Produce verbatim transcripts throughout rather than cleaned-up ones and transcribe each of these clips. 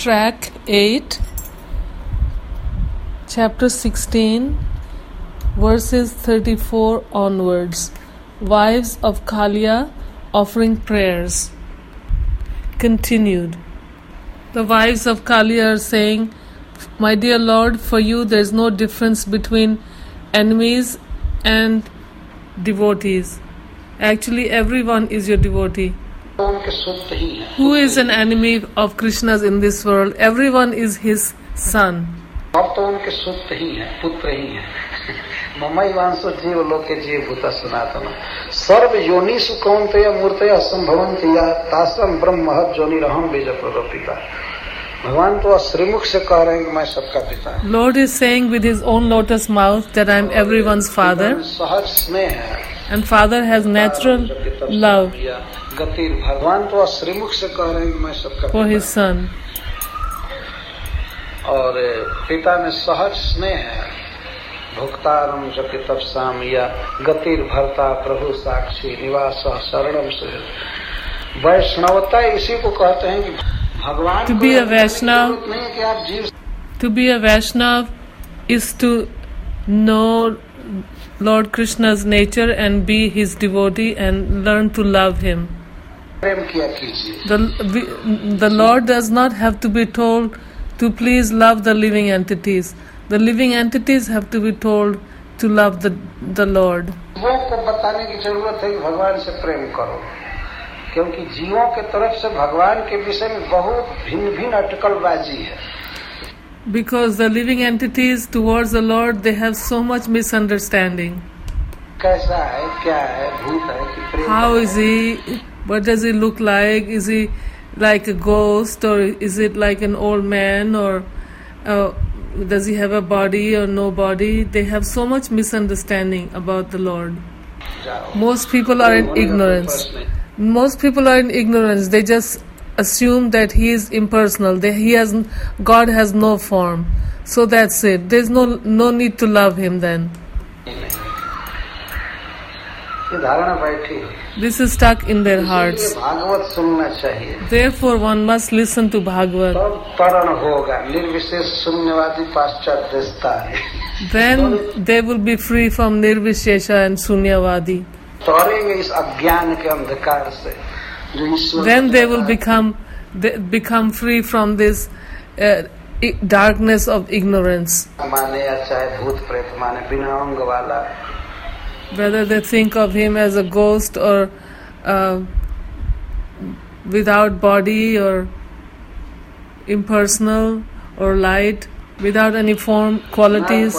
Track eight, Chapter sixteen, verses thirty-four onwards. Wives of Kalia offering prayers. Continued. The wives of Kalia are saying, "My dear Lord, for you there is no difference between enemies and devotees. Actually, everyone is your devotee. Who is an enemy of Krishna's in this world? Everyone is his son." अब तो उनके सुत ही है, पुत्र ही है। ममई वांसो जीव लोके जीव भूता सनातन सर्व योनिषु कौन्तेय मूर्तय संभवन्ति या तासम ब्रह्म महत जोनि रहम बीज प्ररोपिता। भगवान तो श्रीमुख से कह रहे हैं कि मैं सबका पिता हूं। Lord is saying with his own lotus mouth that I am everyone's father. सहज स्नेह है। And father has natural love गति भगवान तो श्रीमुख से कह रहे हैं कि मैं सबका for his son. और पिता में सहज स्नेह है। भुक्तारम जपितप साम या गतिर भरता प्रभु साक्षी निवास शरणम से। वैष्णवता इसी को कहते हैं कि भगवान To be a Vaishnav, नहीं है कि आप जीव to be a Vaishnav is to know Lord Krishna's nature and be his devotee and learn to love him. प्रेम किया कीजिए। The, the Lord does not have to be told to please love the living entities. The living entities have to be told to love the, the Lord. जीवों को बताने की जरूरत है कि भगवान से प्रेम करो, क्योंकि जीवों के तरफ से भगवान के विषय में बहुत भिन्न भिन्न अटकलबाजी है। Because the living entities towards the Lord, they have so much misunderstanding. कैसा है, क्या है, भूत है कि प्रेम? How is he? What does he look like? Is he like a ghost, or is it like an old man, or uh, does he have a body or no body? They have so much misunderstanding about the Lord. Most people are in ignorance. Most people are in ignorance. They just assume that he is impersonal. They, he has God has no form. So that's it. There's no no need to love him then. This is stuck in their hearts. Therefore, one must listen to Bhagavad. Then they will be free from Nirvishesha and Sunyavadi. Then they will become they become free from this uh, darkness of ignorance. Whether they think of him as a ghost or uh, without body or impersonal or light, without any form, qualities.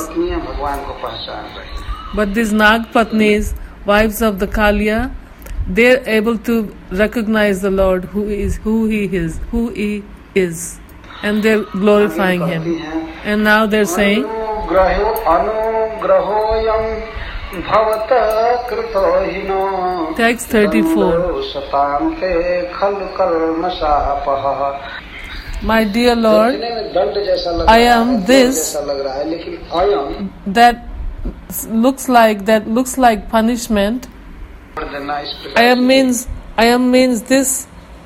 But these Nag Patnis, wives of the Kalia, they're able to recognize the Lord who is who he is, who he is, and they're glorifying him. And now they're saying, text thirty-four. My dear Lord, I am this that looks like that looks like punishment. I am means I am means this.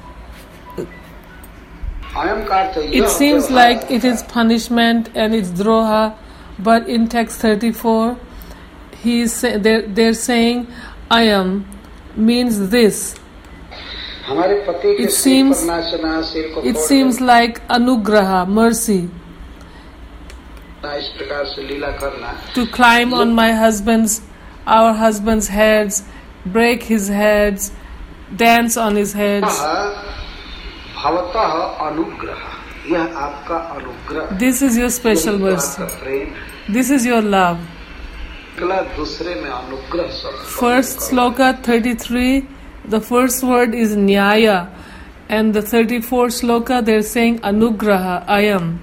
It seems like it is punishment and it's droha, but in text thirty-four, he is they're, they're saying I am means this. It seems it seems like anugraha, mercy. To climb on my husband's, our husband's heads, break his heads, dance on his heads. This is your special mercy. This is your love. First sloka thirty-three, the first word is nyaya, and the thirty-fourth sloka they're saying anugraha, I am.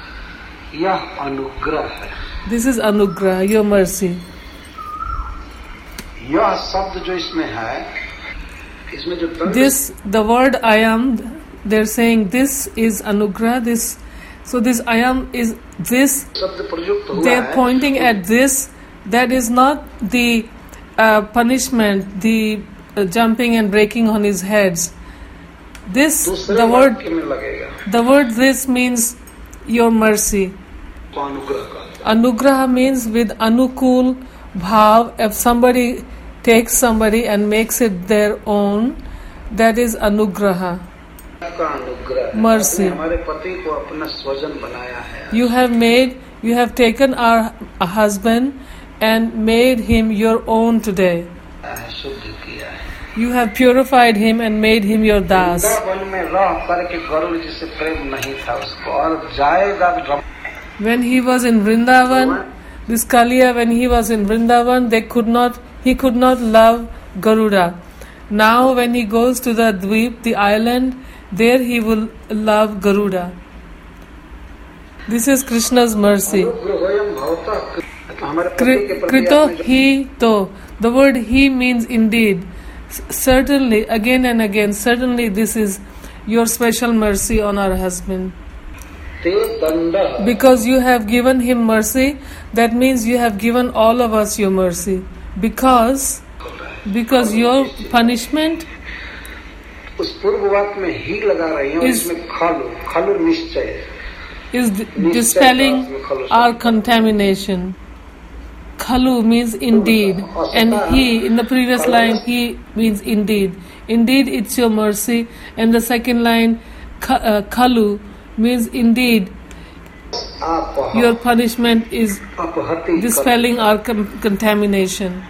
This is anugraha, your mercy. This, the word I am, they're saying this is anugraha, this, so this I am is this, they're pointing at this, that is not the uh, punishment, the uh, jumping and breaking on his heads. This, the word, The word this means your mercy. को अनुग्रह कहते हैं। Anugraha means with anukul bhav. If somebody takes somebody and makes it their own, that is anugraha. का अनुग्रह Mercy. आपने हमारे पति को अपना स्वजन बनाया है। You have made, you have taken our husband and made him your own today. शुद्ध किया है। You have purified him and made him your das. Vrindavan में रह करके गरुड़ जी से प्रेम नहीं था उसको, और जाएगा। When he was in Vrindavan, this Kaliya, when he was in Vrindavan, they could not, he could not love Garuda. Now when he goes to the Dweep, the island, there he will love Garuda. This is Krishna's mercy. Kri- Krito he to. The word he means indeed. S- Certainly, again and again, certainly this is your special mercy on our husband. Because you have given him mercy, that means you have given all of us your mercy. Because, because your punishment उस पूर्व वाक्य में ही लगा रही है, is, इसमें खलु खलु निश्चय is dispelling our contamination. Khalu means indeed, and he, in the previous line, he means indeed. Indeed, it's your mercy. And the second line, uh, Khalu, means indeed your punishment is dispelling our com- contamination.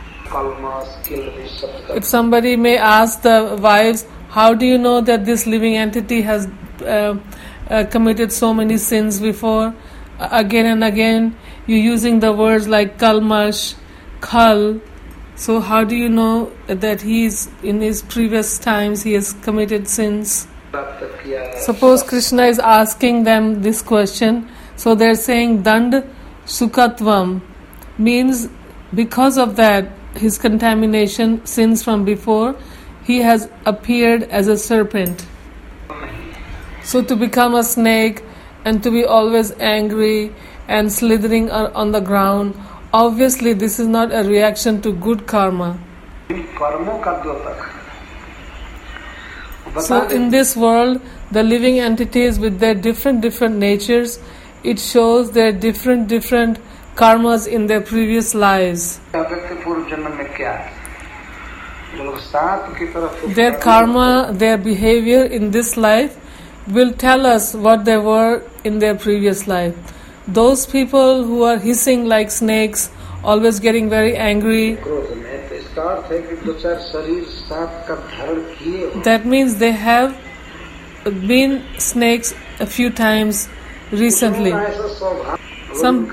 If somebody may ask the wives, how do you know that this living entity has uh, uh, committed so many sins before? Uh, again and again, you're using the words like kalmash, khal. So how do you know that he's in his previous times he has committed sins? Suppose Krishna is asking them this question, so they're saying dand sukatvam means because of that his contamination, sins from before, he has appeared as a serpent. So to become a snake and to be always angry and slithering on the ground, obviously this is not a reaction to good karma. So in this world, the living entities with their different different natures, it shows their different different karmas in their previous lives. Their karma, their behavior in this life will tell us what they were in their previous life. Those people who are hissing like snakes, always getting very angry, that means they have been snakes a few times recently. Some,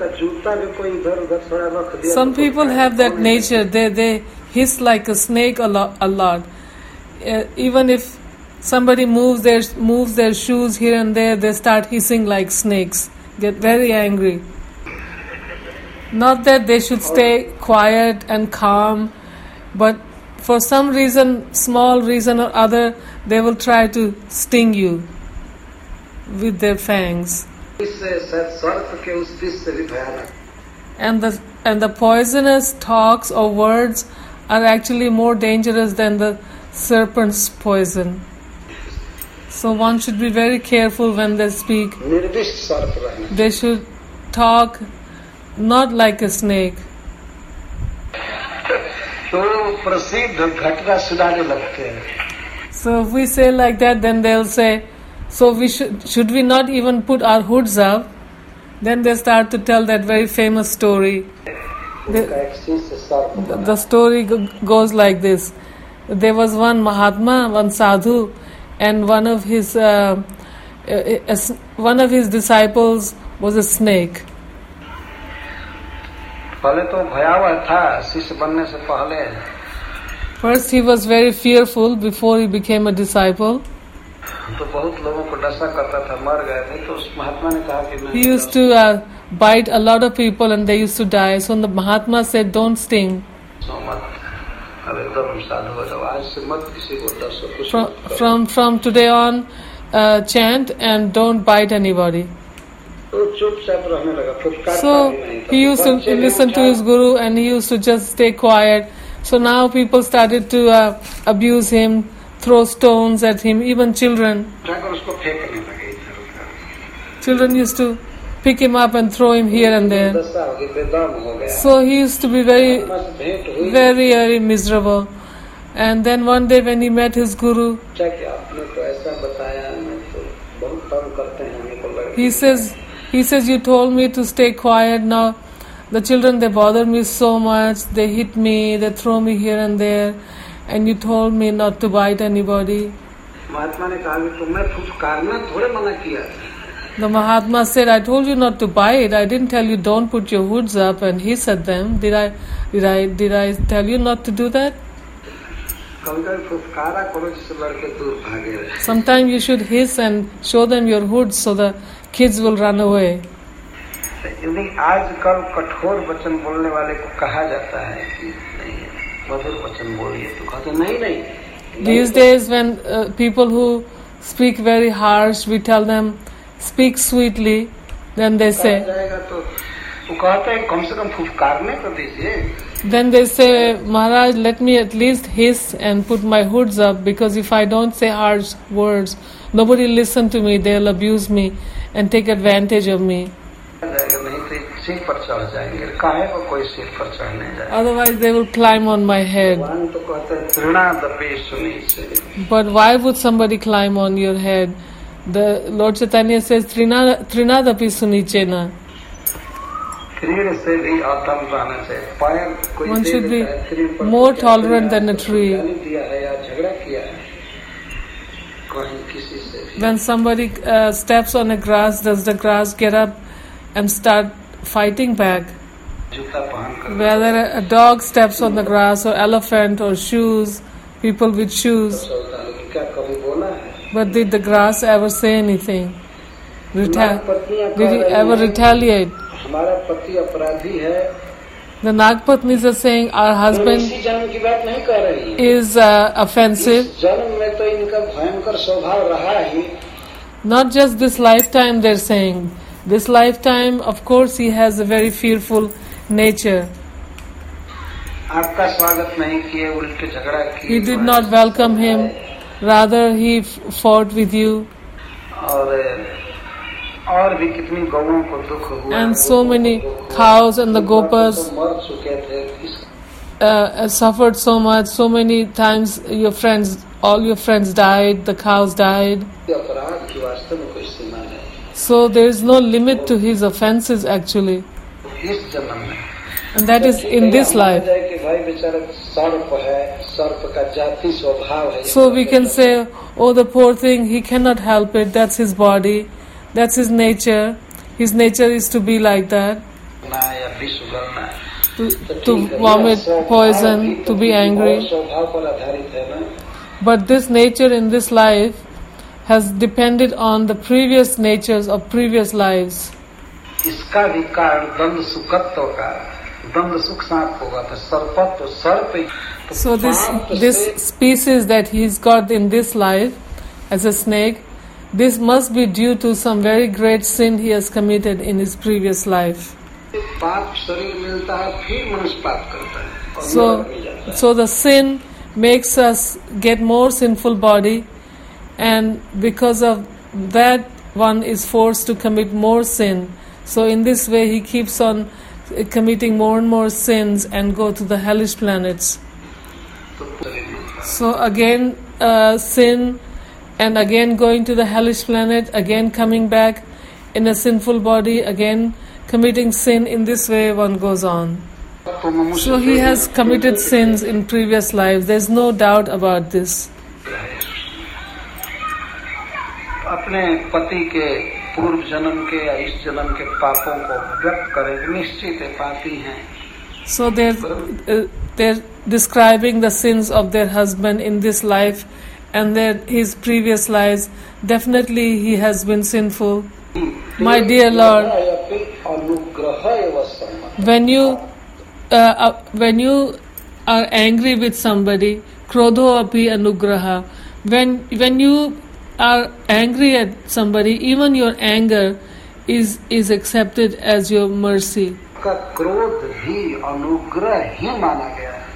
some people have that nature, they, they hiss like a snake a lot. A lot. Uh, even if somebody moves their, moves their shoes here and there, they start hissing like snakes, get very angry. Not that they should stay quiet and calm, but for some reason, small reason or other, they will try to sting you with their fangs. And the and the poisonous talks or words are actually more dangerous than the serpent's poison. So one should be very careful when they speak. They should talk not like a snake. So if we say like that, then they'll say, so we should should we not even put our hoods up? Then they start to tell that very famous story. The, the story goes like this. There was one Mahatma, one sadhu, and one of his uh, uh, one of his disciples was a snake. First he was very fearful before he became a disciple. He used to uh, bite a lot of people and they used to die. So the Mahatma said, don't sting. From, from, from today on, uh, chant and don't bite anybody. So he used to listen to his guru and he used to just stay quiet. So now people started to uh, abuse him, throw stones at him, even children. children used to pick him up and throw him here and there. दशा हो गई, बेदम हो गया। So he used to be very, बस भेंट हुई। very, very miserable. And then one day when he met his guru, क्या कि आपने तो ऐसा बताया, मैं तो बहुत तंग करते हैं हमको लड़के। he says, he says, you told me to stay quiet. Now the children, they bother me so much. They hit me, they throw me here and there. And you told me not to bite anybody. महात्मा ने कहा कि तुम्हें फुफकारना थोड़े मना किया। The Mahatma said, I told you not to bite. I didn't tell you don't put your hoods up and hiss at them. Did I, did I, did I tell you not to do that? कभी-कभी फुफकारा करो जिससे लड़के दूर भागे। Sometimes you should hiss and show them your hoods so the kids will run away. यदि आजकल कठोर वचन बोलने वाले को कहा जाता है कि नहीं मधुर वचन बोलिए, तो कहते नहीं नहीं। These days when uh, people who speak very harsh, we tell them speak sweetly, then they say, तो वो कहते हैं कम से कम फुफकारने तो दीजिए। then they say, Maharaj, let me at least hiss and put my hoods up, because if I don't say harsh words, nobody will listen to me, they'll abuse me and take advantage of me. सिर पर चढ़ जाएंगे, काहे को कोई सिर पर चढ़ने जाए। Otherwise they will climb on my head. भगवान तो कहते हैं तृणादपि सुनीचे। But why would somebody climb on your head? The Lord Chaitanya says, Trina- Trinadapi sunichena. तृण से भी अतम रहना चाहिए। पैर कोई One दे should be देता है, तृण पर more क्या tolerant than a दिया, tree. गाली दिया है या झगड़ा किया है कहीं किसी से भी। When somebody uh, steps on a grass, does the grass get up and start fighting back? जूता पहन कर Whether a dog steps on the grass or elephant or shoes, people with shoes. चलता है, लेकिन क्या कभी बोला है? But did the grass ever say anything? Reta- पत्नियां did he कह रही ever हैं, retaliate? हमारा पति अपराधी है। The Nagpatnis are saying our हम husband इसी जन्म की बात नहीं कर रही है। is uh, offensive. इस जन्म में तो इनका भयंकर स्वभाव रहा ही। Not just this lifetime, they're saying. This lifetime, of course, he has a very fearful nature. आपका स्वागत नहीं किए, उल्टे झगड़ा किए। He did not welcome him. Rather, he f- fought with you. और और भी कितनी गौओं को दुख हुआ। And so many cows and the gopas तो मर चुके थे। इस uh, suffered so much. So many times your friends, all your friends died. The cows died. अपराध की वास्तव में कोई सीमा नहीं। So there is no limit to his offenses actually. इस जन्म में And that is in this life. कि भाई बेचारा सर्प है, सर्प का जाति स्वभाव है। So we can say, oh, the poor thing, he cannot help it. That's his body. That's his nature. His nature is to be like that. ना या विष उगलना। To, to vomit poison, to be angry. स्वभाव पर आधारित है ना। But this nature in this life has depended on the previous natures of previous lives. इसका भी कारण दंड सुखत्व का, दंड सुख सांप होगा तो सर्पत्व सर्प। So this this species that he's got in this life as a snake, this must be due to some very great sin he has committed in his previous life. पाप शरीर मिलता है, फिर मनुष्य पाप करता है और So, नरक में जाता है। so the sin makes us get more sinful body, and because of that, one is forced to commit more sin. So in this way, he keeps on uh, committing more and more sins and go to the hellish planets. तो शरीर मिलता है। So again, uh, sin, and again going to the hellish planet, again coming back in a sinful body, again committing sin. In this way, one goes on. तो मनुष्य So he has committed sins in previous lives. There's no doubt about this. अपने पति के पूर्व जन्म के या इस जन्म के पापों को व्यक्त करें, निश्चित है पापी हैं। So they're uh, they're describing the sins of their husband in this life, and their his previous lives. Definitely, he has been sinful. My dear Lord, when you uh, uh, when you are angry with somebody, krodho api anugraha. When when you are angry at somebody, even your anger is is accepted as your mercy. का क्रोध भी अनुग्रह ही माना गया है।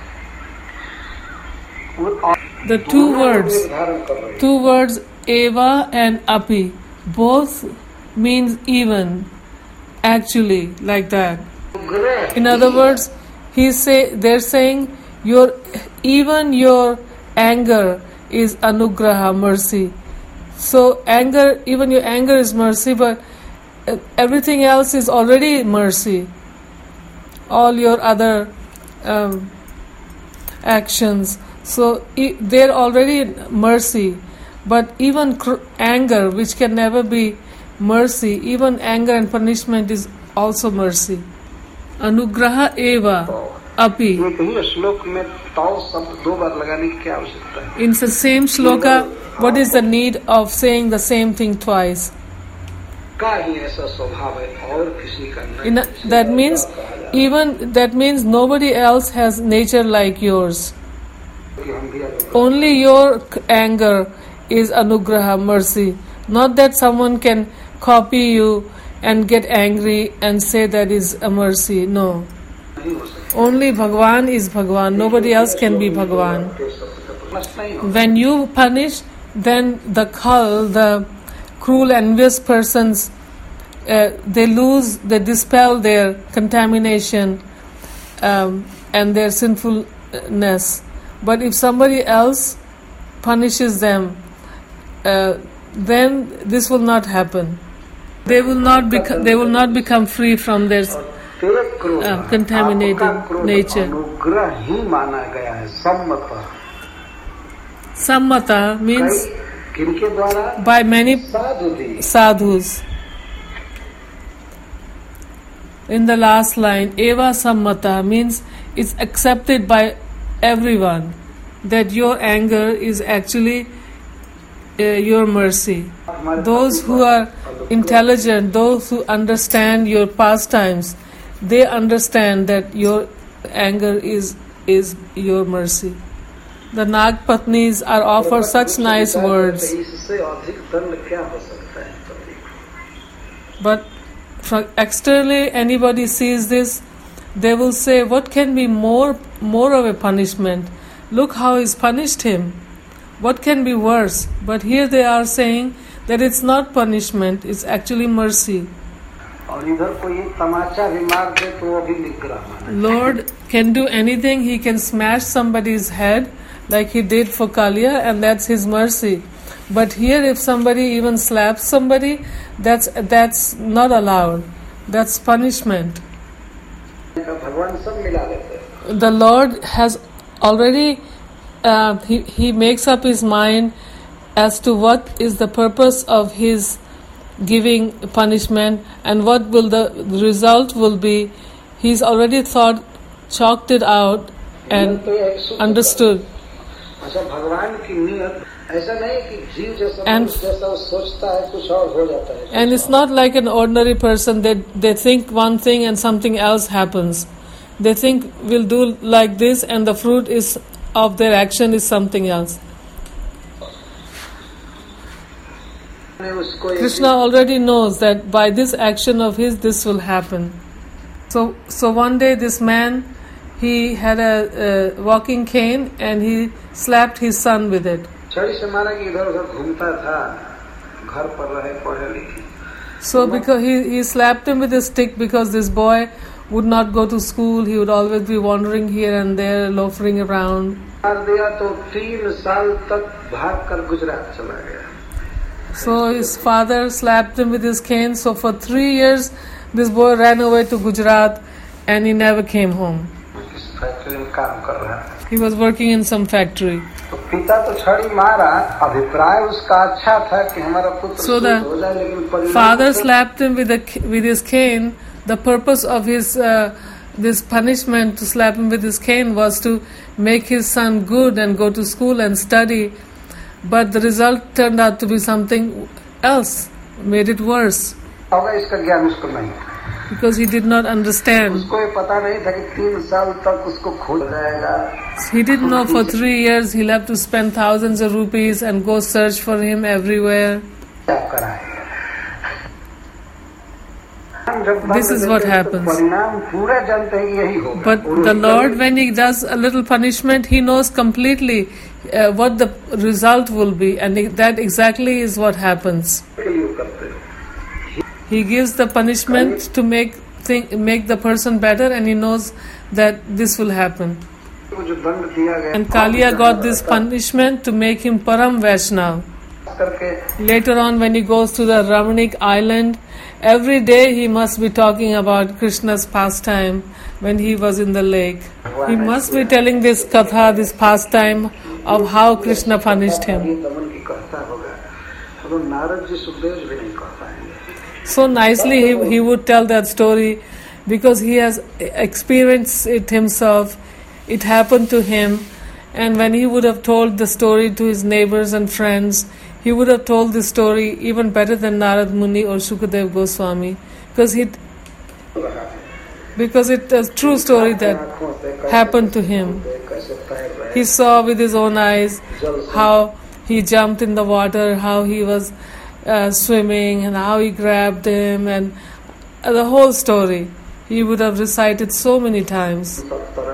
The two words, two words, eva and api, both means even, actually, like that. In other words, he say they're saying your even your anger is anugraha, mercy. So anger, even your anger is mercy, but everything else is already mercy. All your other um, actions, so e- they're already mercy. But even cr- anger, which can never be mercy, even anger and punishment is also mercy. Anugraha eva api. In the same shloka, what is the need of saying the same thing twice? In a, that means even that means nobody else has nature like yours. Only your anger is anugraha, mercy. Not that someone can copy you and get angry and say that is a mercy. No. Only Bhagwan is Bhagwan. Nobody else can be Bhagwan. When you punish, then the khal, the cruel, envious persons, uh, they lose, they dispel their contamination um, and their sinfulness. But if somebody else punishes them, uh, then this will not happen. They will not become. They will not become free from their uh, contaminated nature. Sammata means by many sadhus. In the last line, eva sammata means it's accepted by everyone that your anger is actually uh, your mercy. Those who are intelligent, those who understand your pastimes, they understand that your anger is is your mercy. The Nagpatnis are offered such nice words. But from externally, anybody sees this, they will say, what can be more more of a punishment? Look how he's punished him. What can be worse? But here they are saying that it's not punishment, it's actually mercy. Lord can do anything. He can smash somebody's head like he did for Kalia, and that's his mercy. But here if somebody even slaps somebody, that's that's not allowed. That's punishment. The Lord has already uh, he, he makes up his mind as to what is the purpose of his giving punishment and what will the result will be. He's already thought, chalked it out and understood. And, and it's not like an ordinary person that they think one thing and something else happens. They think we'll do like this and the fruit is of their action is something else. Krishna already knows that by this action of his, this will happen. So, so one day this man, he had a, a walking cane and he slapped his son with it. So because he, he slapped him with a stick because this boy would not go to school, he would always be wandering here and there, loafering around. So his father slapped him with his cane. So for three years, this boy ran away to Gujarat and he never came home. He was working in some factory. So the father slapped him with a, with his cane. The purpose of his uh, this punishment to slap him with his cane was to make his son good and go to school and study. But the result turned out to be something else, made it worse. Because he did not understand. He didn't know for three years he'll have to spend thousands of rupees and go search for him everywhere. This is what happens. But the Lord, when He does a little punishment, He knows completely uh, what the result will be, and that exactly is what happens. He gives the punishment to make think, make the person better, and he knows that this will happen. And Kaliya got this punishment to make him Param Vaishnav. Later on, when he goes to the Ramanik island, every day he must be talking about Krishna's pastime when he was in the lake. He must be telling this katha, this pastime of how Krishna punished him. So nicely he, he would tell that story because he has experienced it himself. It happened to him, and when he would have told the story to his neighbors and friends, he would have told the story even better than Narad Muni or Shukadev Goswami, because he because it's a true story that happened to him. He saw with his own eyes how he jumped in the water, how he was uh, swimming, and how he grabbed him, and uh, the whole story he would have recited so many times.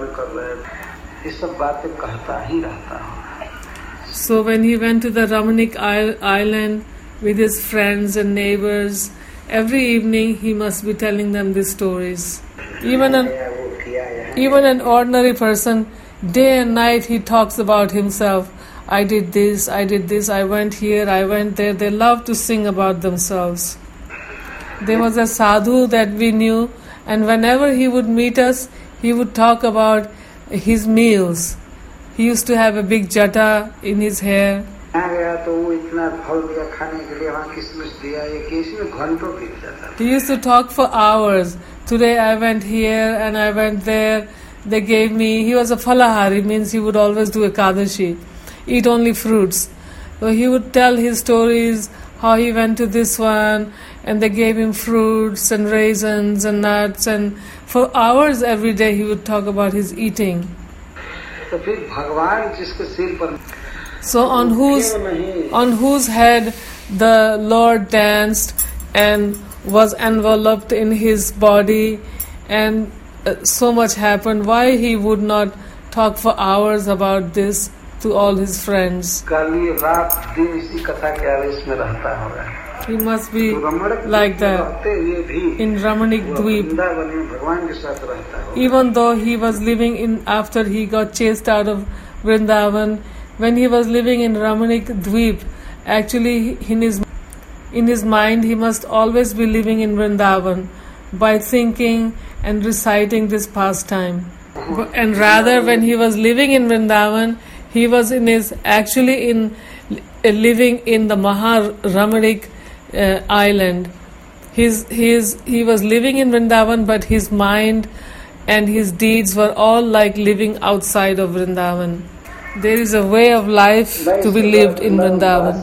So when he went to the Ramanik island with his friends and neighbors, every evening he must be telling them these stories. Even an, even an ordinary person, day and night he talks about himself. I did this, I did this, I went here, I went there. They love to sing about themselves. There was a sadhu that we knew, and whenever he would meet us, he would talk about his meals. He used to have a big jata in his hair. He used to talk for hours. Today I went here and I went there. They gave me, he was a falahari, means he would always do ekadashi, eat only fruits. So he would tell his stories, how he went to this one, and they gave him fruits and raisins and nuts, and for hours every day he would talk about his eating. So on whose on whose head the Lord danced and was enveloped in his body, and uh, so much happened, why he would not talk for hours about this to all his friends? He must be like that in Ramanik Dweep. Even though he was living in, after he got chased out of Vrindavan, when he was living in Ramanik Dweep, actually in his, in his mind he must always be living in Vrindavan by thinking and reciting this pastime. And rather, when he was living in Vrindavan, he was in his actually in living in the Maha Ramanik uh, island. His his he was living in Vrindavan, but his mind and his deeds were all like living outside of Vrindavan. There is a way of life to be lived in Vrindavan.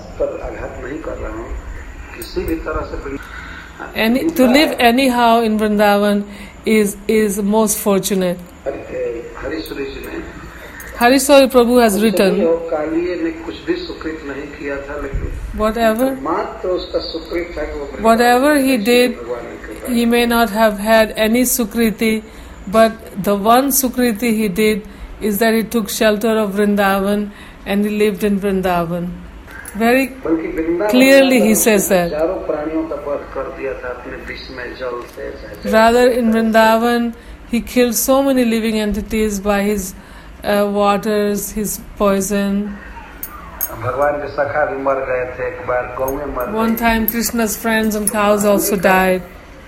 Any, to live anyhow in Vrindavan is is most fortunate. Hariswari Prabhu has written, whatever, whatever he did, he may not have had any sukriti, but the one sukriti he did is that he took shelter of Vrindavan and he lived in Vrindavan. Very clearly he says that. Rather, in Vrindavan, he killed so many living entities by his Uh, waters, his poison. One time Krishna's friends and cows also died.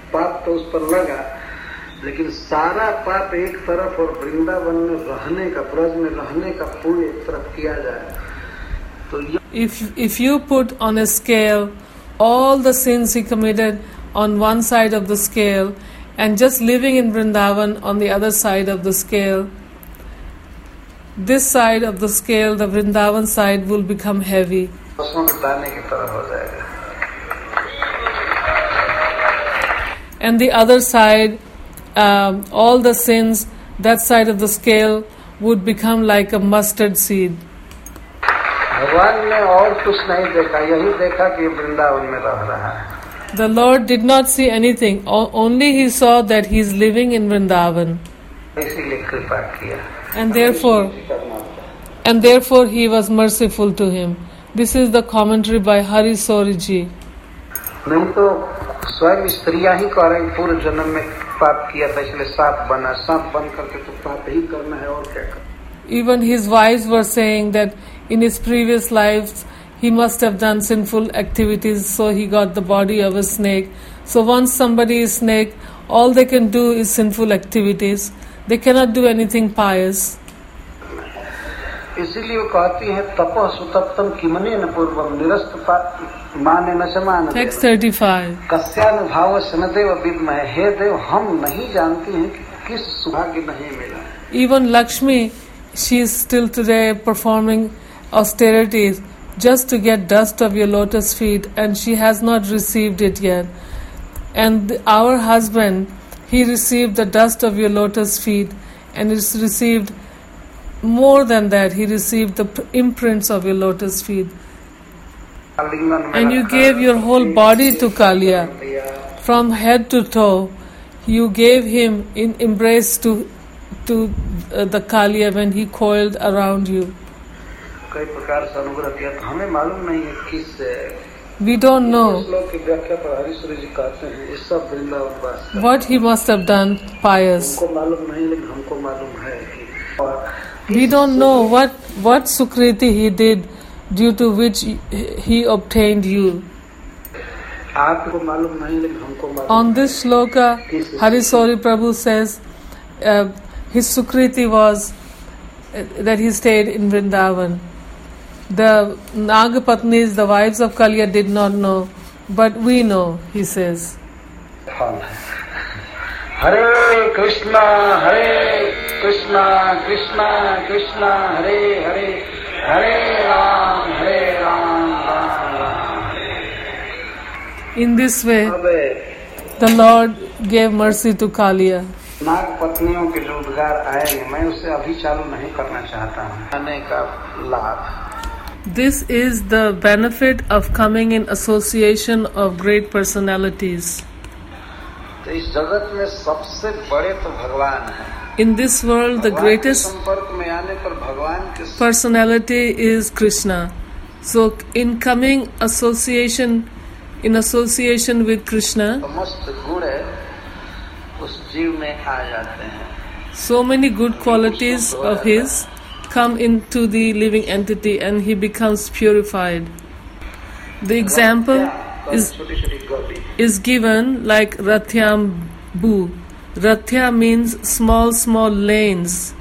लेकिन सारा पाप एक तरफ और वृंदावन में रहने का, ब्रज में रहने का पुण्य एक तरफ किया जाए तो if if you put on a scale all the sins he committed on one side of the scale and just living in Vrindavan on the other side of the scale, this side of the scale, the Vrindavan side, will become heavy. And the other side, um, all the sins, that side of the scale would become like a mustard seed. The Lord did not see anything, only he saw that he is living in Vrindavan. And therefore, and therefore he was merciful to him. This is the commentary by Hariswari Ji. नहीं तो स्वयं स्त्रियां ही कह रही पूर्व जन्म में पाप किया था इसलिए सांप बना, सांप बन करके तो पाप ही करना है और क्या करना. Even his wives were saying that in his previous lives he must have done sinful activities, so he got the body of a snake. So once somebody is snake, all they can do is sinful activities. They cannot do anything pious. इसीलिए वो कहती है तपः सुतप्तम किमने न पूर्वम निरस्त माने न समान. Text thirty-five. कस्यानुभाव सनदेव विद्महे. हे देव हम नहीं जानती हैं कि किस सौभाग्य नहीं मिला. Even Lakshmi, she is still today performing austerities just to get dust of your lotus feet, and she has not received it yet. And our husband, he received the dust of your lotus feet, and it's received more than that. He received the imprints of your lotus feet. And you gave your whole body to Kaliya, from head to toe. You gave him in embrace to to uh, the Kaliya when he coiled around you. कई प्रकार से अनुग्रह किया तो हमें मालूम नहीं है किस. We don't know श्लोक की व्याख्या पर हरिश्वरी जी कहते हैं ये सब वृंदावन वास. what he must have done pious. हमको मालूम नहीं लेकिन हमको मालूम है कि we don't know what what sukriti he did due to which he obtained you. आपको मालूम नहीं लेकिन हमको मालूम. On this shloka, Harisori Prabhu says uh, his sukriti was uh, that he stayed in Vrindavan. The Nagapatnis, the wives of Kaliya, did not know, but we know, he says. Hare Krishna, Hare Krishna, Krishna Krishna, Hare Hare, Hare Ram, Hare Ram, Ram Ram, Hare. In this way, the Lord gave mercy to Kaliya. नाग पत्नियों के जो उद्गार आए मैं उसे अभी चालू नहीं करना चाहता हूँ. आने का लाभ. This is the benefit of coming in association of great personalities. तो इस जगत में सबसे बड़े तो भगवान हैं. In this world, the greatest संपर्क में आने पर भगवान के personality is Krishna. So, in coming association, in association with Krishna, समस्त गुण उस जीव में आ जाते हैं. So many good qualities of his come into the living entity and he becomes purified. The example is, is given like Rathyam Bu. Rathya means small, small lanes.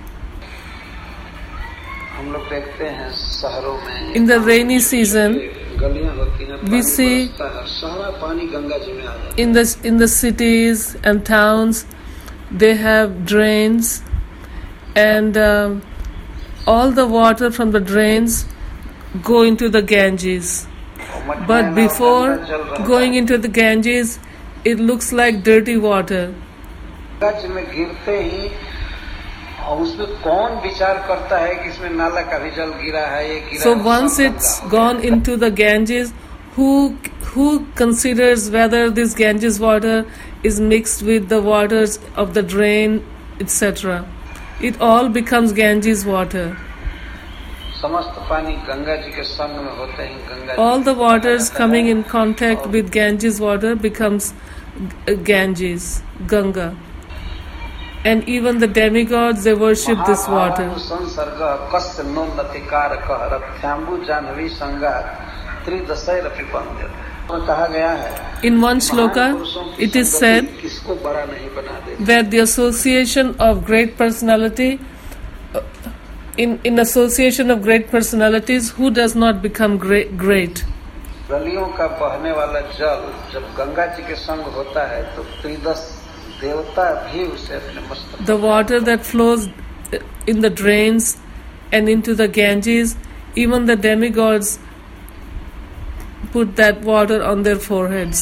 हम लोग देखते हैं शहरों में In the rainy season, गलियां होती हैं, we see सारा पानी गंगा जी में आ जाता है. in the in the cities and towns, they have drains, and uh, all the water from the drains go into the Ganges. But before going into the Ganges, it looks like dirty water. Ganga ji में गिरते ही और उसमें कौन विचार करता है कि इसमें नाला का भी जल गिरा है, ये गिरा. So once it's gone into the Ganges, who who considers whether this Ganges water is mixed with the waters of the drain, et cetera. It all becomes Ganges water. समस्त पानी गंगा जी के संग में होते हैं. Ganga All the waters coming in contact with Ganges water becomes Ganges, Ganga. And even the demigods, they worship this water. In one shloka, it is said that the association of great personality, in, in association of great personalities, who does not become great? great? गलियों का बहने वाला जल जब गंगा जी के संग होता है तो त्रिदश देवता भी उसे अपने मस्तक. The water that flows in the drains and into the Ganges, even the demigods put that water on their foreheads.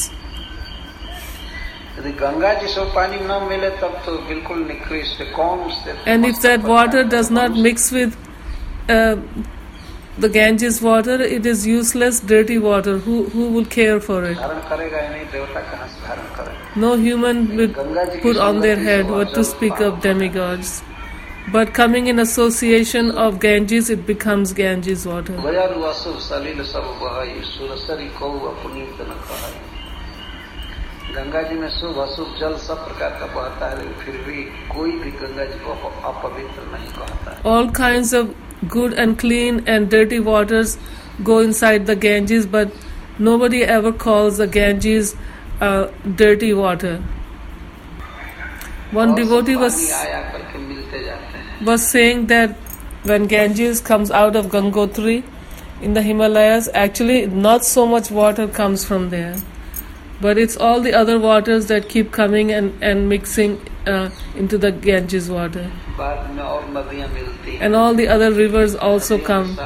यदि गंगा जी से पानी न मिले तब तो बिल्कुल निकृष्ट कौन से. And if that water does not mix with uh, the Ganges water, it is useless, dirty water. Who who will care for it? धारण करेगा ही नहीं. देवता कहाँ से धारण करेगा. No human will put on their head, what to speak of demigods. But coming in association of Ganges, it becomes Ganges water. Ganga ji में शुभ अशुभ जल सब प्रकार का बहता है, लेकिन फिर भी कोई भी गंगा जी को अपवित्र नहीं कहता। All kinds of good and clean and dirty waters go inside the Ganges, but nobody ever calls the Ganges uh, dirty water. One devotee was was saying that when Ganges comes out of Gangotri in the Himalayas, actually not so much water comes from there, but it's all the other waters that keep coming and, and mixing uh, into the Ganges water. And all the other rivers also come.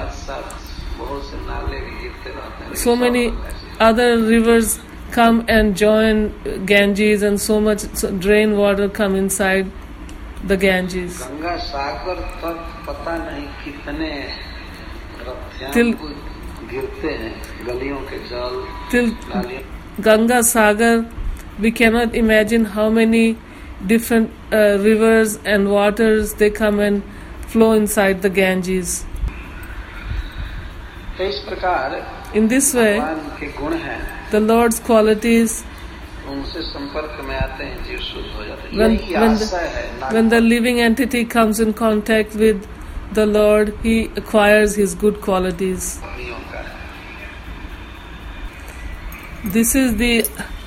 So many other rivers come and join Ganges, and so much drain water come inside the Ganges. Till, till Ganga Sagar, we cannot imagine how many different uh, rivers and waters they come and flow inside the Ganges. In this way, the Lord's qualities, when, when, the, when the living entity comes in contact with the Lord, he acquires his good qualities. This is the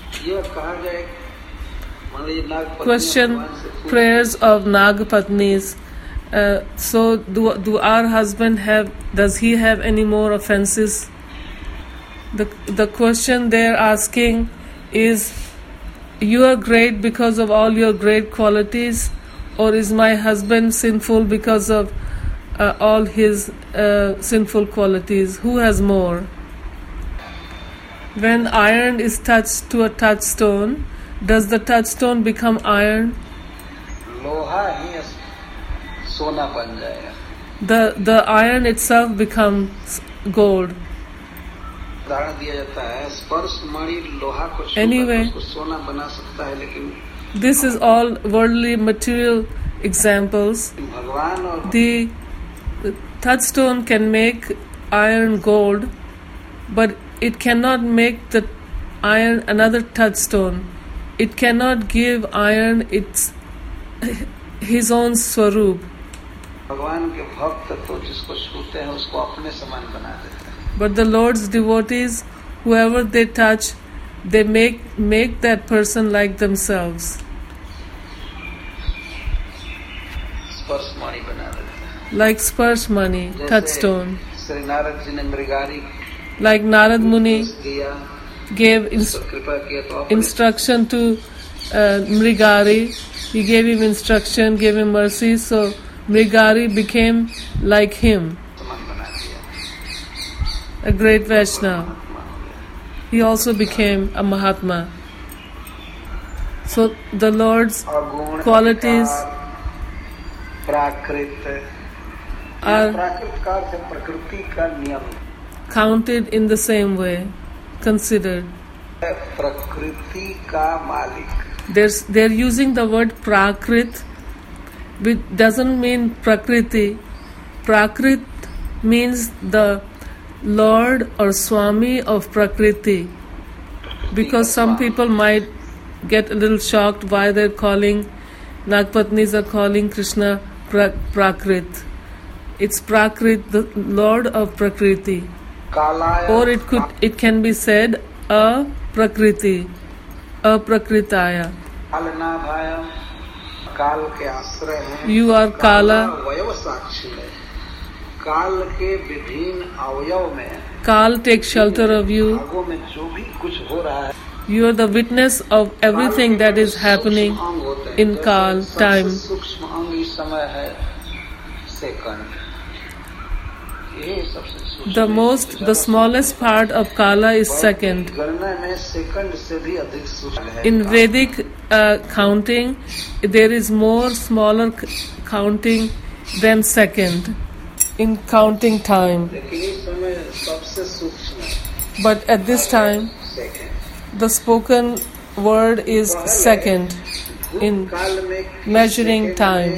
question, prayers of Nagapatnis. Uh, so, do, do our husband have, does he have any more offenses? The, the question they're asking is, you are great because of all your great qualities, or is my husband sinful because of uh, all his uh, sinful qualities? Who has more? When iron is touched to a touchstone, does the touchstone become iron? The, the iron itself becomes gold. Anyway, this is all worldly material examples. The touchstone can make iron gold, but it cannot make the iron another touchstone. It cannot give iron its his own swarup. But the Lord's devotees, whoever they touch, they make make that person like themselves. Like sparsh mani, touchstone. Like Narad Muni gave inst- instruction to uh, Mrigari. He gave him instruction, gave him mercy, so Mrigari became like him, a great Vaishnava. He also became a Mahatma. So the Lord's qualities are counted in the same way, considered. There's, they're using the word Prakrit, which doesn't mean Prakriti. Prakrit means the Lord or Swami of Prakriti. Because some people might get a little shocked why they're calling, Nagpatnis are calling Krishna pra- Prakrit. It's Prakrit, the Lord of Prakriti. Or it could, it can be said, a Prakriti, a Prakritaya. You are Kala. Kal takes shelter of you. You are the witness of everything that is happening in Kal, time. The most, the smallest part of Kala is second. In Vedic uh, counting, there is more smaller c- counting than second in counting time. But at this time, the spoken word is second in measuring time.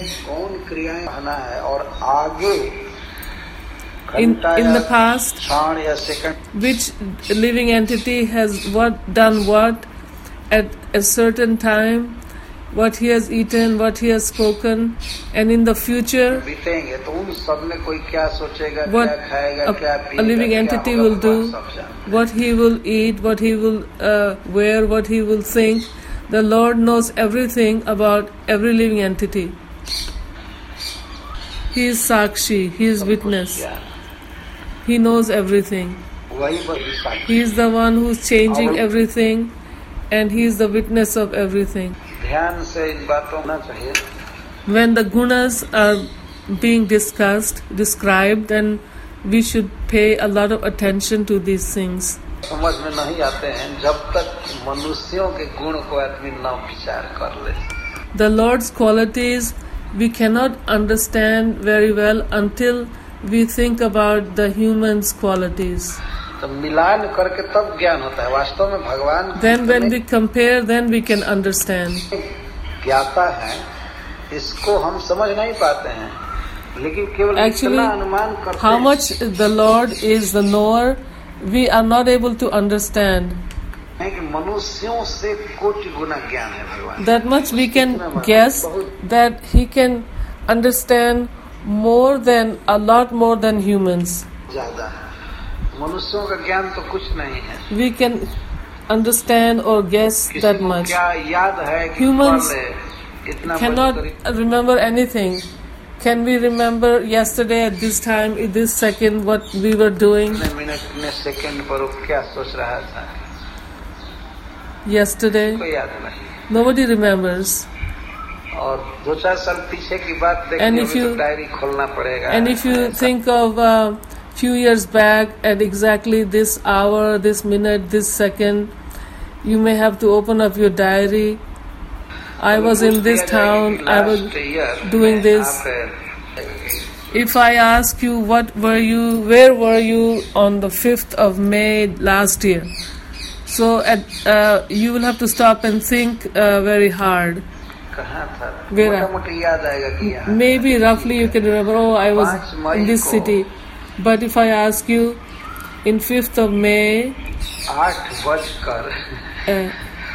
In, in the past, which living entity has what done what, at a certain time, what he has eaten, what he has spoken, and in the future, बीतेंगे तो उन सब में कोई क्या सोचेगा, what क्या खाएगा, a, क्या a पिएगा, living क्या entity होगा, will do, भगवान सब जानते हैं। what he will eat, what he will uh, wear, what he will think. The Lord knows everything about every living entity. He is Sakshi, he is witness. He knows everything. वही बड़ी साक्षी। He is the one who is changing everything, and he is the witness of everything. ध्यान से इन बातों होना चाहिए। When the gunas are being discussed, described, then we should pay a lot of attention to these things. समझ में नहीं आते हैं जब तक मनुष्यों के गुण को आदमी न विचार कर ले। The Lord's qualities we cannot understand very well until we think about the human's qualities. तो मिलान करके तब ज्ञान होता है। वास्तव में भगवान Then when we compare, then we can understand. ज्ञाता है, इसको हम समझ नहीं पाते हैं, लेकिन केवल Actually, इतना अनुमान करते how हैं। much the Lord is the knower, we are not able to understand. है कि मनुष्यों से कोटि गुना ज्ञान है भगवान। That much we can guess that He can understand more than, a lot more than humans. ज्यादा है। मनुष्यों का ज्ञान तो कुछ नहीं है। We can understand or guess किसी that को much. क्या याद है कि Humans पल है, इतना Cannot बड़ी- remember anything. Can we remember yesterday at this time, in this second, what we were doing इतने मिनट में सेकंड पर वो क्या सोच रहा था, yesterday? कोई याद नहीं। Nobody remembers. और दो चार साल पीछे की बात And देखनी if होगी तो you- डायरी खोलना पड़ेगा। And if you think of a few years back at exactly this hour, this minute, this second, you may have to open up your diary. I was in this town, I was doing this. If I ask you what were you, where were you on the fifth of May last year? So at, uh, you will have to stop and think uh, very hard. कहाँ था? Where I- मोटा-मोटी याद आएगा कि यहाँ Maybe roughly you can remember, oh, I was in this city. But if I ask you, in fifth of May, आठ बजकर uh,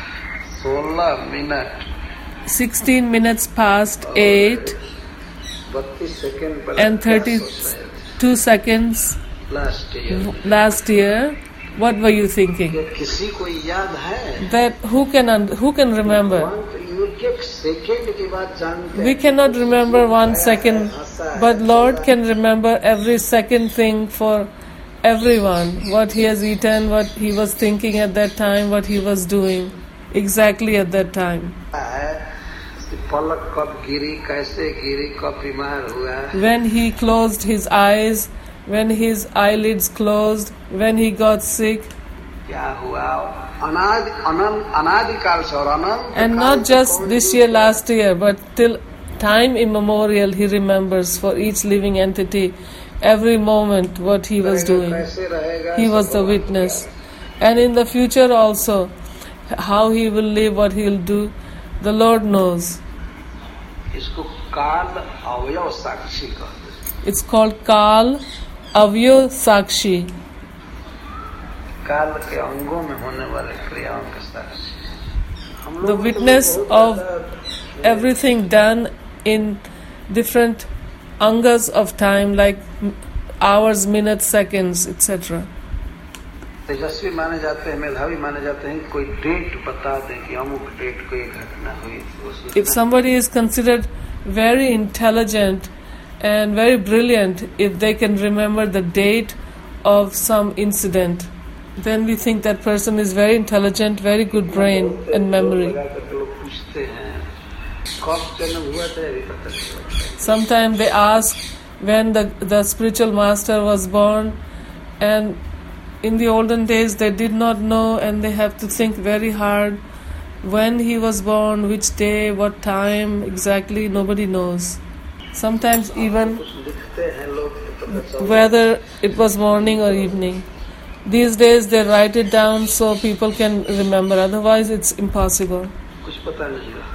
सोलह minute sixteen minutes past eight बत्तीस सेकंड पर and thirty-two seconds last year, last year, what were you thinking? किसी को याद है? That who can un- who can remember? एक सेकंड की बात जानते We cannot remember one second, but Lord can remember every second thing for everyone. What he has eaten, what he was thinking at that time, what he was doing exactly at that time. है पलक कब गिरी, कैसे गिरी, कब बीमार हुआ, When he closed his eyes, when his eyelids closed, when he got sick, क्या हुआ, अनादि अनंत अनादिकाल से और अनंत and not just this year, last year, but till time immemorial, he remembers for each living entity, every moment what he was doing. कैसे रहेगा, He was the witness. And in the future also, how he will live, what he will do, the Lord knows. इसको काल अवयव साक्षी कहते हैं। It's called Kal Avyo Sakshi. काल के अंगों में होने वाले क्रियाओं के साक्षी। हम The लोग witness बहुत of ज्यादा everything done in different angas of time, like hours, minutes, seconds, et cetera. तेजस्वी माने जाते हैं, मेधावी माने जाते हैं, कोई डेट बता दें कि अमुक डेट को ये घटना हुई, तो उस- If somebody is considered very intelligent and very brilliant, if they can remember the date of some incident, then we think that person is very intelligent, very good brain and memory. लगा करके लोग पूछते हैं कब जन्म हुआ था, ये भी पता नहीं लगता। Sometimes they ask when the, the spiritual master was born, and in the olden days they did not know, and they have to think very hard when he was born, which day, what time exactly, nobody knows. Sometimes even कुछ लिखते हैं लोग तो पता चल whether it was morning or evening. These days they write it down so people can remember, otherwise it's impossible. कुछ पता नहीं रहता।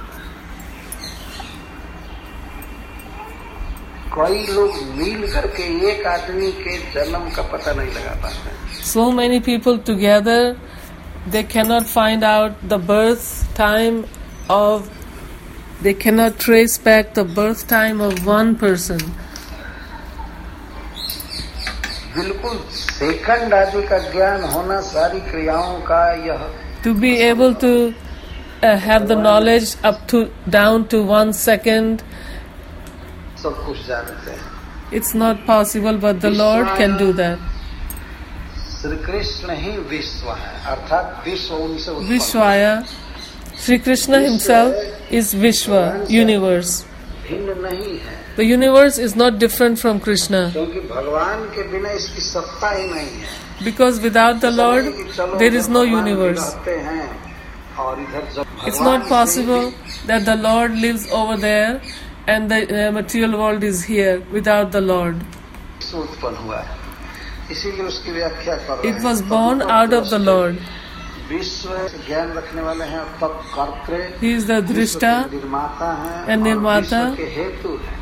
कई लोग मिल करके एक आदमी के जन्म का पता नहीं लगा पाते हैं। So many people together they cannot find out the birth time of, they cannot trace back the birth time of one person. बिल्कुल सेकंड आदि का ज्ञान होना सारी क्रियाओं का यह To be able to uh, have the knowledge up to down to one second, सब कुछ जानते हैं. it's not possible, but the Lord can do that. Shri Krishna ही विश्व है, अर्थात विश्व उनसे उत्पन्न. Vishwaya, Sri Krishna himself is Vishwa, universe. भिन्न नहीं है, The universe is not different from Krishna, क्योंकि भगवान के बिना इसकी सत्ता ही नहीं है. because without the Lord there is no universe. रहते हैं और इधर जब It's भगवान not possible that the Lord lives over there and the uh, material world is here without the Lord. से उत्पन्न हुआ है, इसीलिए उसकी व्याख्या कर रहे हैं. It was born out of the Lord. विश्व ज्ञान रखने वाले हैं, तब कर्ता, He is the Drishta निर्माता हैं and और Nirmata. विश्व के हेतु हैं.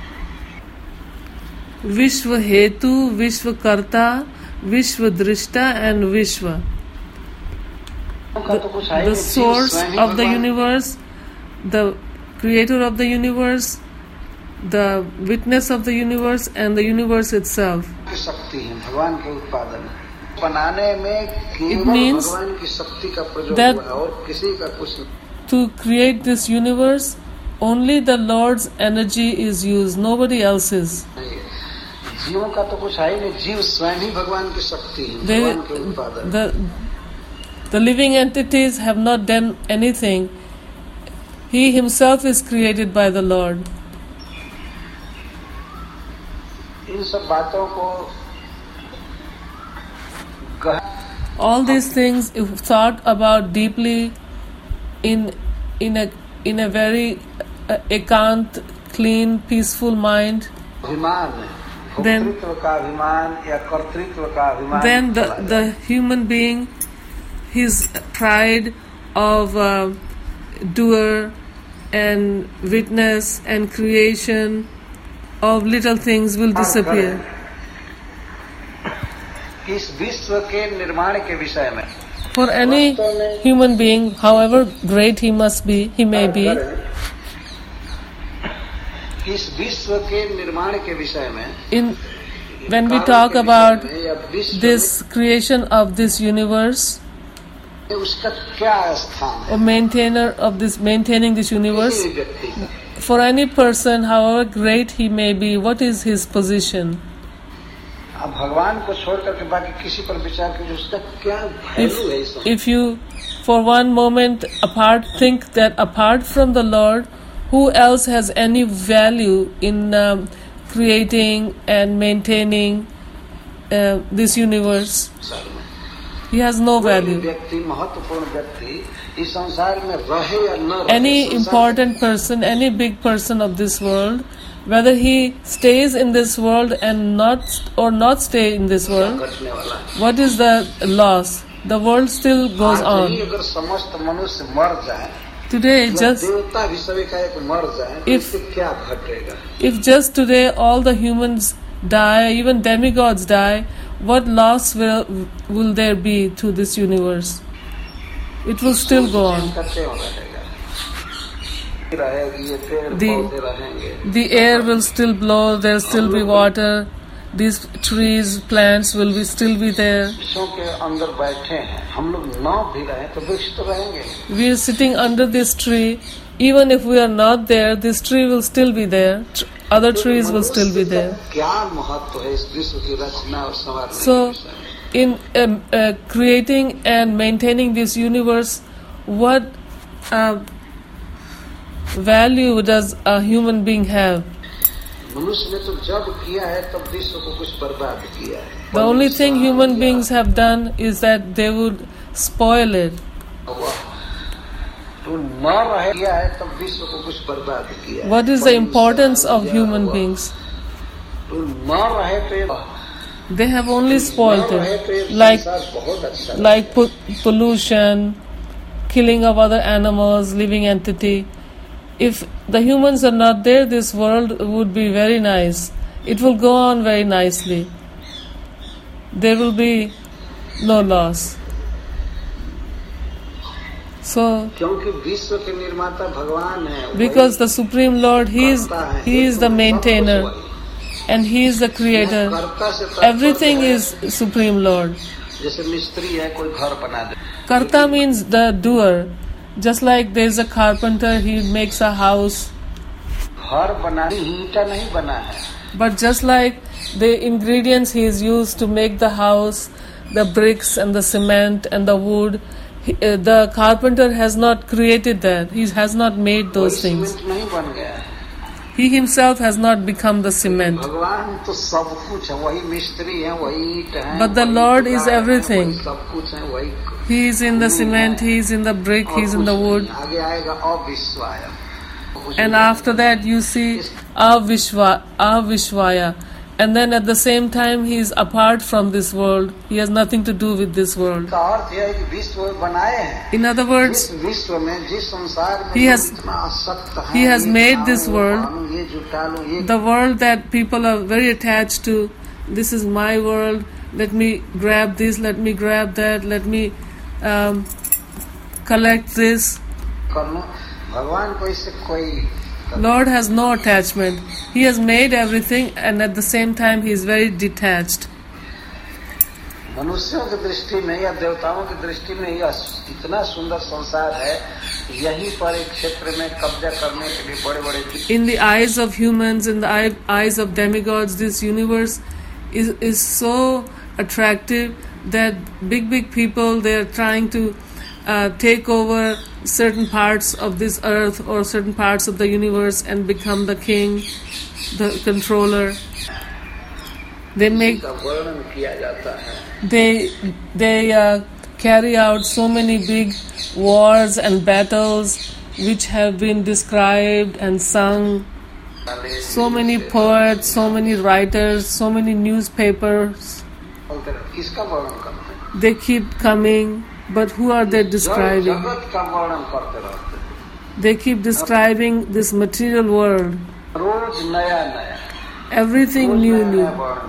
Vishwa Hetu, Vishwa Karta, Vishwa Drishta and Vishwa. The, the source of the universe, the creator of the universe, the witness of the universe and the universe itself. शक्ति है भगवान के उत्पादन बनाने में केवल भगवान की शक्ति का प्रयोग हुआ है और किसी का कुछ नहीं. To create this universe, only the Lord's energy is used, nobody else's. जीवों का तो कुछ है ही नहीं, जीव स्वयं ही भगवान की शक्ति है, They, भगवान के उत्पादन. the, the living entities have not done anything. He himself is created by the Lord. इन सब बातों को All these things, if thought about deeply, in in a in a very uh, ekant, clean, peaceful mind, अभिमान है, then भोक्तृत्व का अभिमान या कर्तृत्व का अभिमान, then the the human being, his pride of uh, doer and witness and creation of little things will disappear. इस विश्व के निर्माण के विषय में For any human being, however great he must be, he may be, इस विश्व के निर्माण के विषय में in when we talk about this creation of this universe, उसका क्या स्थान है, or maintainer of this, maintaining this universe, किसी व्यक्ति का. for any person, however great he may be, what is his position? अब भगवान को छोड़ करके बाकी किसी पर विचार कीजिए, उसका क्या If, वैल्यू है इसमें. if you for one moment apart think that apart from the Lord, who else has any value in um, creating and maintaining uh, this universe? He has no value. व्यक्ति महत्वपूर्ण व्यक्ति इस संसार में रहे या न रहे, Any संसार important person, any big person of this world, whether he stays in this world and not or not stay in this world, घटने वाला है. what is the loss? The world still goes आज ही on. अगर समस्त मनुष्य मर जाए, Today, या just देवता भी सभी का एक मर जाए, तो If- इससे क्या घटेगा. if just today all the humans die, even demigods die, what loss will will there be to this universe? It will still go on. कच्चे हो रहेगा, रहेगी, ये पेड़ The- पौधे रहेंगे. The air will still blow, there will still be water, these trees, plants will be still be there. वृक्षों के अंदर बैठे हैं, हम लोग न भी रहे तो वृक्ष तो रहेंगे. We are sitting under this tree. Even if we are not there, this tree will still be there. Tr- Other trees will still be there. क्या महत्व है इस विश्व की रचना और संवारने So, के विषय में. in um, uh, creating and maintaining this universe, what uh, value does a human being have? मनुष्य ने तो जब किया है तब विश्व को कुछ बर्बाद किया है. The only thing human beings have done is that they would spoil it. तो न रहे किया है तब विश्व को कुछ बर्बाद किया है. What is the importance of human beings? तो न रहे तो ये They have only spoiled न रहे तो ये it, like संसार बहुत अच्छा. like po- pollution, killing of other animals, living entity. If the humans are not there, this world would be very nice. It will go on very nicely. There will be no loss. So, क्योंकि विश्व के निर्माता भगवान है, because the Supreme Lord, He is He is the maintainer, and He is the creator. Everything is Supreme Lord. जैसे मिस्त्री है, कोई घर बना दे. Karta means the doer. Just like there is a carpenter, he makes a house. घर बनाने ईंटा नहीं बना है. But just like the ingredients he is used to make the house, the bricks and the cement and the wood, he, uh, the carpenter has not created that. He has not made those things. नहीं बन गया है. He himself has not become the cement. भगवान तो सब कुछ है, वही मिस्त्री है, वही ईंट है. But the Lord is everything. सब कुछ है, वही. He is in the cement, He is in the brick, He is in the wood. आगे आएगा अविश्वाय. And after that you see Avishwa, Avishwaya. And then at the same time he is apart from this world. He has nothing to do with this world. In other words, he has, he has made this world, the world that people are very attached to. This is my world. Let me grab this, let me grab that, let me um, collect this. Lord has no attachment. He has made everything, and at the same time he is very detached. मनुष्यों की दृष्टि में या देवताओं की दृष्टि में यह इतना सुंदर संसार है, यहीं पर एक क्षेत्र में कब्जा करने के लिए बड़े-बड़े. In the eyes of humans, in the eyes of demigods, this universe is is so attractive that big big people, they are trying to uh, take over certain parts of this earth or certain parts of the universe and become the king, the controller. They make they they uh, carry out so many big wars and battles which have been described and sung. So many poets, so many writers, so many newspapers. They keep coming, but who are they describing? They keep describing this material world. Everything new, new.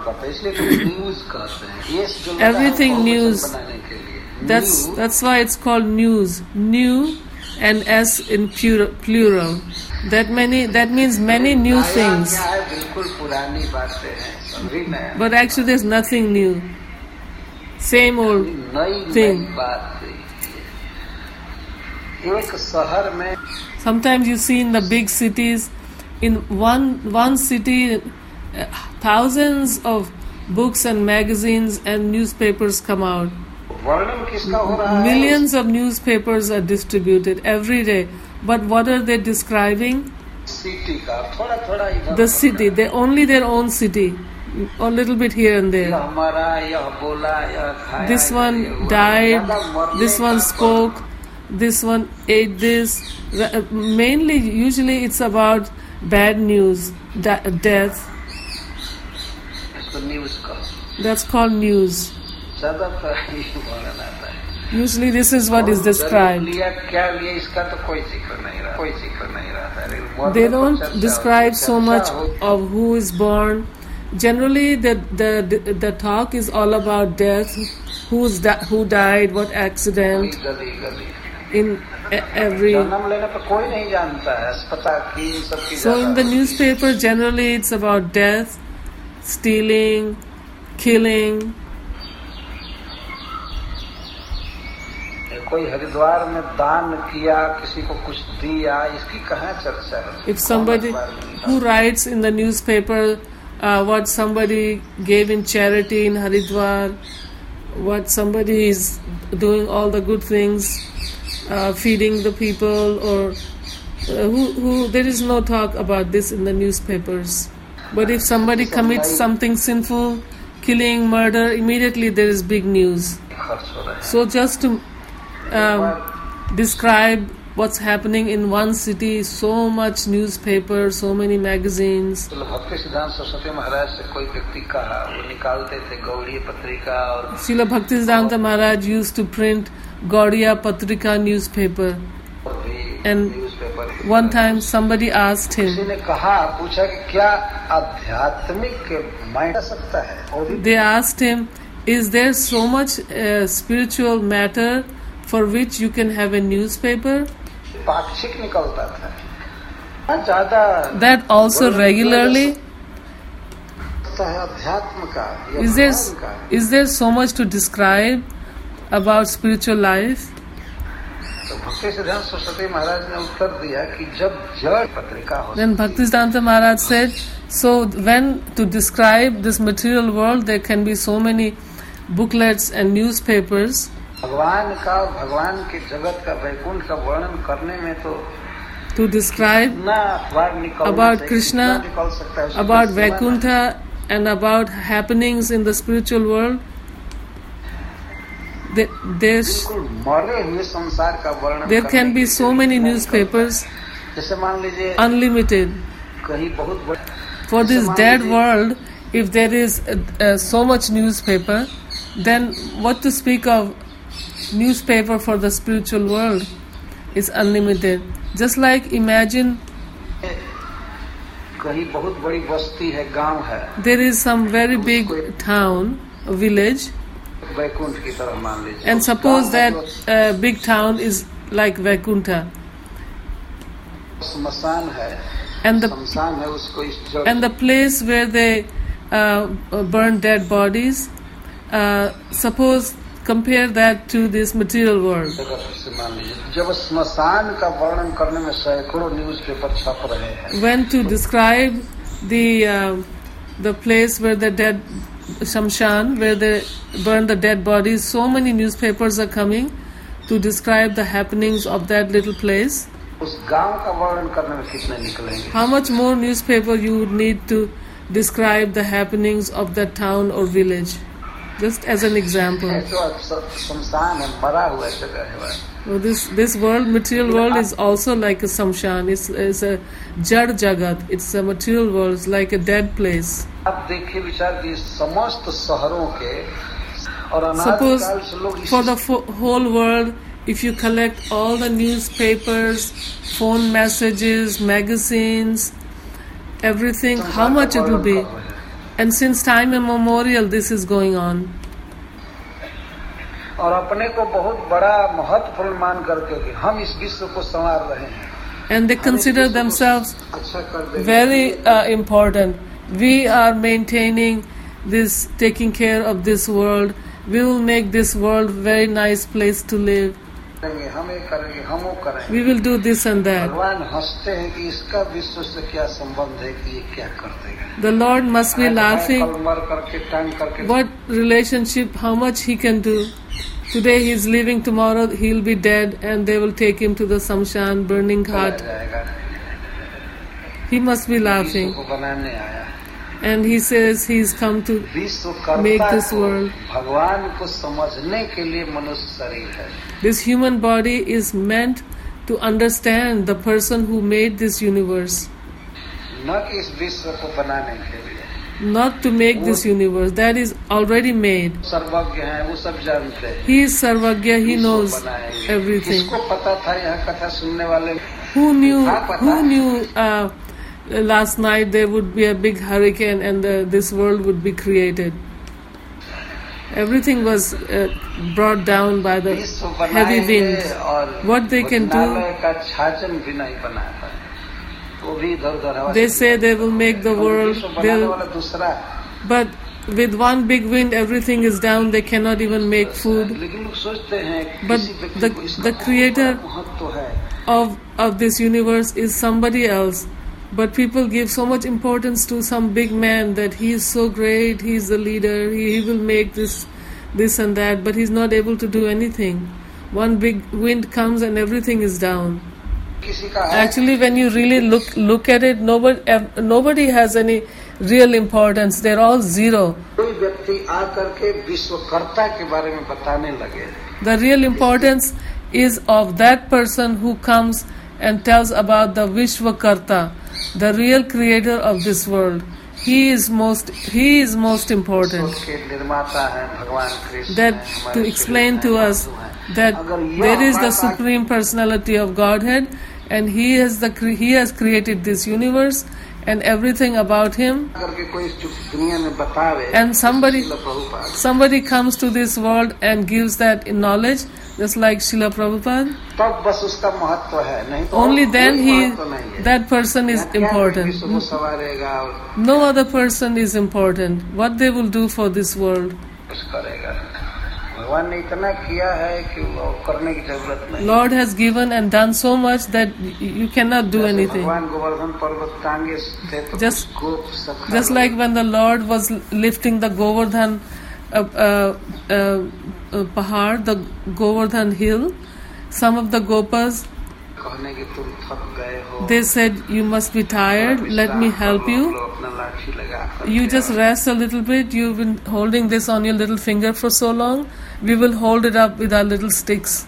Everything news. That's that's why it's called news. New and S in plural. That many that means many new things. But actually there's nothing new. Same old thing. Sometimes you see in the big cities, in one one city, thousands of books and magazines and newspapers come out. Millions of newspapers are distributed every day. But what are they describing? The city. They only their own city. A little bit here and there. This one died. This one spoke. This one ate this. Mainly, usually it's about bad news, da- death. That's called news. Usually this is what is described. They don't describe so much of who is born. Generally the the the talk is all about death, who's di- who died, what accident. In every So in the newspaper generally it's about death, stealing, killing. If somebody who writes in the newspaper uh, what somebody gave in charity in Haridwar, what somebody is doing all the good things, uh, feeding the people, or uh, who, who there is no talk about this in the newspapers. But if somebody commits something sinful, killing, murder, immediately there is big news. So just to Um, describe what's happening in one city, so much newspaper, so many magazines. Srila Bhaktisiddhanta Maharaj used to print Gaudiya Patrika newspaper. And one time somebody asked him, they asked him, is there so much uh, spiritual matter for which you can have a newspaper. पाक्षिक निकलता था ज्यादा That also regularly. अध्यात्म का Is there is there so much to describe about spiritual life? तो भक्ति सिद्धांत सरस्वती महाराज ने उत्तर दिया कि जब जड़ पत्रिका हो. Then Bhaktisiddhanta Maharaj said, so when to describe this material world, there can be so many booklets and newspapers. भगवान का भगवान के जगत का वैकुंठ का वर्णन करने में तो to describe about Krishna, about Vaikuntha, and about happenings in the spiritual world. There, there can be so many newspapers, unlimited. For this dead world, if there is uh, uh, so much newspaper, then what to speak of newspaper for the spiritual world is unlimited. Just like imagine there is some very big town, a village, and suppose that uh, big town is like Vaikuntha, and the, and the place where they uh, burn dead bodies, uh, suppose compare that to this material world. When to describe the uh, the place where the dead Shamshan, where they burn the dead bodies, so many newspapers are coming to describe the happenings of that little place. How much more newspaper you would need to describe the happenings of that town or village? Just as an example. Well, this this world, material world, is also like a samshan. It's, it's a jad jagat. It's a material world. It's like a dead place. Suppose for the fo- whole world, if you collect all the newspapers, phone messages, magazines, everything, how much it will be? And since time immemorial, this is going on. And they consider themselves very uh, important. We are maintaining this, taking care of this world. We will make this world very nice place to live. We will do this and that. The Lord must be laughing. What relationship, how much he can do. Today he is living, tomorrow he will be dead, and they will take him to the Samshan, burning ghat. He must be laughing. And he says he is come to make this world. This human body is meant to understand the person who made this universe. Not to make this universe. That is already made. He is Sarvagya. He knows everything. Who knew? Who knew? Uh, last night there would be a big hurricane and the, this world would be created. Everything was uh, brought down by the heavy wind. What they can do, they say they will make the world, but with one big wind everything is down, they cannot even make food. But the, the creator of, of this universe is somebody else. But people give so much importance to some big man that he is so great, he is the leader, he, he will make this this and that, but he is not able to do anything. One big wind comes and everything is down. Actually, when you really look look at it, nobody, nobody has any real importance. They're all zero. The real importance is of that person who comes and tells about the Vishwakarta, the real creator of this world. He is most he is most important. That to explain to us that there is the Supreme Personality of Godhead, and he has the he has created this universe, and everything about him, करके कोई जो दुनिया में बतावे, and somebody Srila Prabhupada, somebody comes to this world and gives that knowledge, just like Srila Prabhupada, तब बस उसका महत्व है, नहीं तो only then कोई he, महत्व नहीं है। that person is यहाँ क्या important. विश्व को संवारेगा और No other person is important. What they will do for this world. कुछ करेगा। भगवान ने इतना किया है कि वो करने की जरूरत नहीं। Lord has given and done so much that y- you cannot do anything. भगवान गोवर्धन पर्वत टांगे थे तो Just- गोप सखा Just like when the Lord was lifting the Govardhan uh, uh, uh, uh, Pahar, the Govardhan hill, some of the Gopas, कहने की तुम थक गए हो, they said, you must be tired, let me help you. अपना लाठी लगा कर You just rest a little bit, you've been holding this on your little finger for so long, we will hold it up with our little sticks.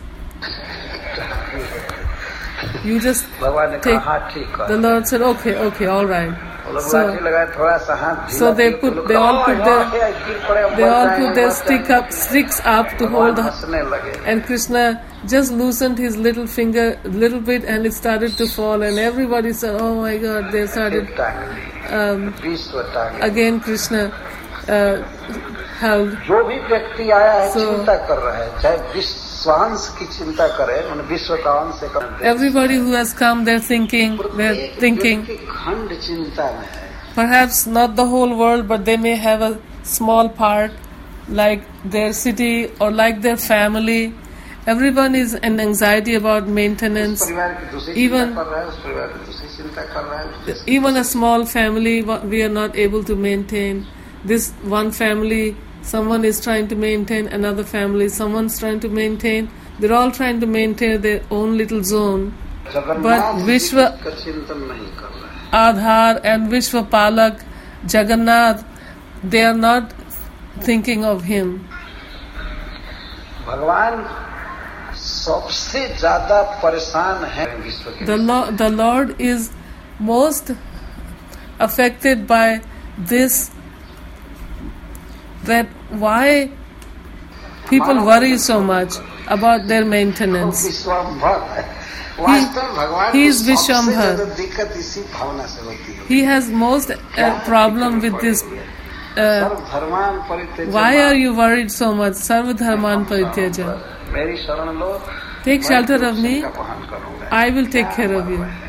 You just भगवान ने take, कहा हाँ ठीक है। the Lord said, okay, okay, all right. वो लोग So, लाठी लगाए, थोड़ा सा हाथ so ढीला they किए, तो put- लोग they all कहा, put "हाँ, their- यार, गिर पड़े, हम they मर all जाएंगे, put their मर stick जाएंगे।" up, sticks up to भगवान hold the, हंसने लगे। and Krishna just loosened his little finger a little bit and it started to fall and everybody said, oh my God, they started, फिर टांग ली, um, विश्व टांगे। again Krishna uh, held. जो भी व्यक्ति आया है So- चिंता कर रहा है, चाहे विश्वांश की चिंता करे, मैंने विश्व का अंश से कर दे। Everybody who has come, they're thinking, they're प्रत्येक thinking, व्यक्ति खंड चिंता में है। perhaps not the whole world, but they may have a small part, like their city or like their family. Everyone is in anxiety about उस maintenance. परिवार की दूसरी Even- चिंता कर रहा है, उस परिवार की दूसरी चिंता कर रहा है। Even a small family, wha- we are not able to maintain. This one family, someone is trying to maintain, another family, someone's trying to maintain. They're all trying to maintain their own little zone. Jagannath ji विश्व- का चिंतन नहीं कर रहा है। Aadhar and Vishwapalak, Jagannath, they are not thinking of him. भगवान सबसे ज्यादा परेशान है विश्व के। The, Lo- the Lord is most affected by this, that why people worry so much about their maintenance. विश्वम्भर है। वास्तव में भगवान he को is सबसे विश्वम्भर। ज्यादा दिक्कत इसी भावना से होती है। He has most uh, problem with this. Uh, सर्वधर्मान परित्यज्य why मां। are you worried so much? Sarvadharman Parityaja. मेरी शरण लो, Take मैं shelter तुम of me. सबका वहन करूंगा। I will take care of you.